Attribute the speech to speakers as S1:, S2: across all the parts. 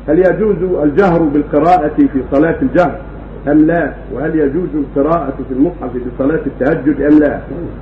S1: هل يجوز الجهر بالقراءة في صلاة الجهر أم لا؟ وهل يجوز القراءة في المصحف في صلاة التهجد أم لا؟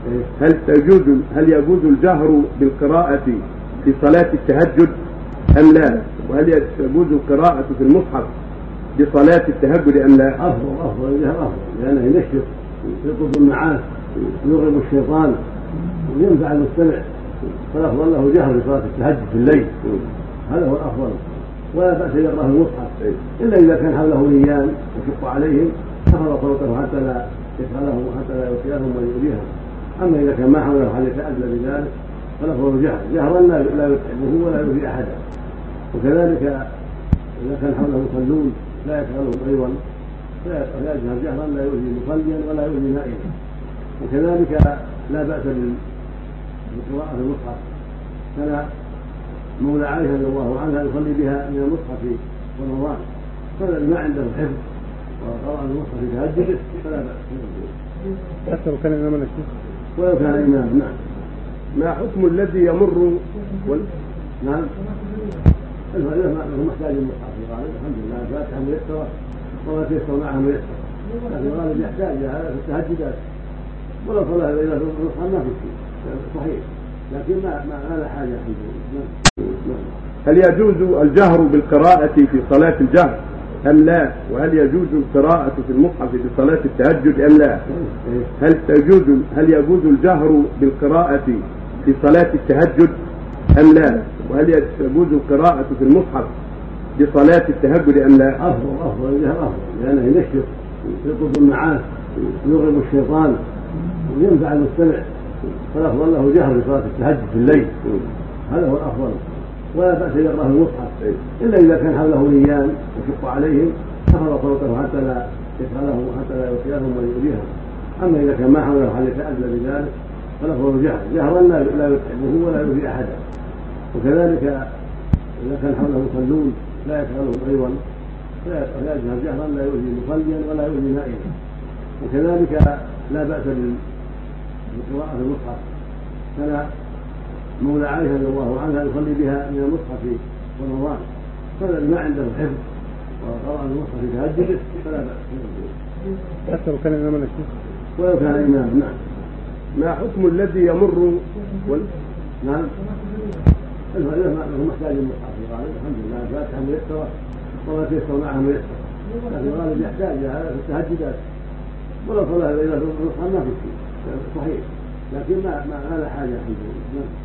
S1: هل يجوز الجهر بالقراءة في صلاة التهجد أم لا؟ وهل يجوز القراءة في المصحف بصلاة التهجد أم لا؟
S2: أفضل الجهر أفضل، لأنه ينشط ويطلب المعاصي ويغرب الشيطان وينفع المستمع، فالأفضل له جهر بصلاة التهجد في الليل، هذا هو الأفضل. ولا بأس يقرأ المصحف إلا إذا كان حوله نيام يشق عليهم خفض صوته حتى لا يشغلهم وحتى لا يؤذيهم ويؤذيهم. أما إذا كان ما حوله حال يتأذى بذلك فالأفضل جهرا لا يتعبه ولا يؤذي أحدا. وكذلك إذا كان حوله مصلون لا يشغلهم أيضا فيجهر جهرا لا يؤذي مصليا ولا يؤذي نائما. وكذلك لا بأس بالقراءة في المصحف، كان مولى عائشة رضي الله عنها يصلي بها من المصحف في رمضان، فالذي ما عنده حفظ وقرأ المصحف في تهجده فلا بأس
S3: حتى لو كان إماما الشيخ
S2: ولو كان إماما. نعم.
S1: ما حكم الذي يمر
S2: نعم إذا ما محتاج المصحف الغالب الحمد لله الفاتحة ميسرة وما تيسر معها ميسر، لكن الغالب يحتاج هذا في التهجدات، ولو صلى إلى المصحف ما في شيء صحيح، لكن ما لا حاجة الحمد لله.
S1: هل يجوز الجهر بالقراءة في صلاة الجهر أم لا؟ وهل يجوز القراءة في المصحف في صلاة التهجد أم لا؟ هل يجوز الجهر بالقراءة في صلاة التهجد أم لا؟ وهل يجوز القراءة في المصحف بصلاة التهجد أم لا؟
S2: أفضل الجهر أفضل، لأنه ينشط ويطلب المعاصي ويغرب الشيطان وينفع المستمع، فالأفضل له جهر بصلاة التهجد في الليل، هذا هو الأفضل. ولا بأس يقرأ المصحف إلا إذا كان حوله نيام يشق عليهم خفض صوته حتى لا يشغلهم وحتى لا يؤذيهم ويؤذيهم. أما إذا كان ما حوله حال يتأذى بذلك فالأفضل جهرا لا يتعبه ولا يؤذي أحدا. وكذلك إذا كان حوله مصلون لا يشغلهم أيضا فيجهر جهرا لا يؤذي مصليا ولا يؤذي نائما. وكذلك لا بأس بالقراءة في المصحف، كان مولى عائشة رضي الله عنها يصلي بها من المصحف في رمضان، فالذي ما عنده حفظ وقرأ المصحف في تهجده فلا بأس
S3: حتى لو كان إماما الشيخ
S2: ولو كان إماما. نعم.
S1: ما حكم الذي يمر
S2: نعم إذا ما محتاج المصحف الغالب الحمد لله الفاتحة ميسرة وما تيسر معها ميسر، لكن الغالب يحتاج هذا في التهجدات، ولو صلى إلى المصحف ما في شيء صحيح، لكن ما لا حاجة الحمد لله.